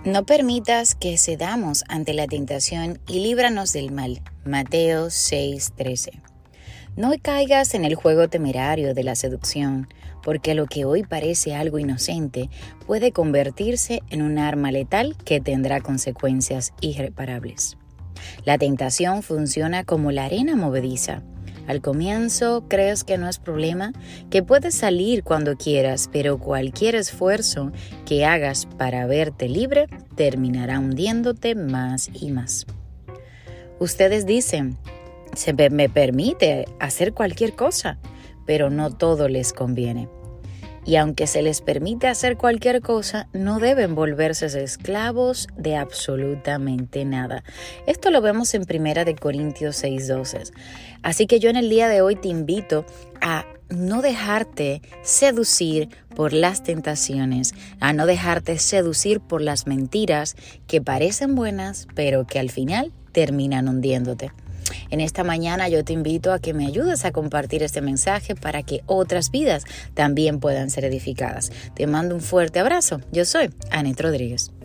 No permitas que cedamos ante la tentación y líbranos del mal. Mateo 6:13. No caigas en el juego temerario de la seducción, porque lo que hoy parece algo inocente puede convertirse en un arma letal que tendrá consecuencias irreparables. La tentación funciona como la arena movediza. Al comienzo crees que no es problema, que puedes salir cuando quieras, pero cualquier esfuerzo que hagas para verte libre terminará hundiéndote más y más. Ustedes dicen, me permite hacer cualquier cosa, pero no todo les conviene. Y aunque se les permite hacer cualquier cosa, no deben volverse esclavos de absolutamente nada. Esto lo vemos en 1 Corintios 6:12. Así que yo en el día de hoy te invito a no dejarte seducir por las tentaciones, a no dejarte seducir por las mentiras que parecen buenas, pero que al final terminan hundiéndote. En esta mañana yo te invito a que me ayudes a compartir este mensaje para que otras vidas también puedan ser edificadas. Te mando un fuerte abrazo. Yo soy Anet Rodríguez.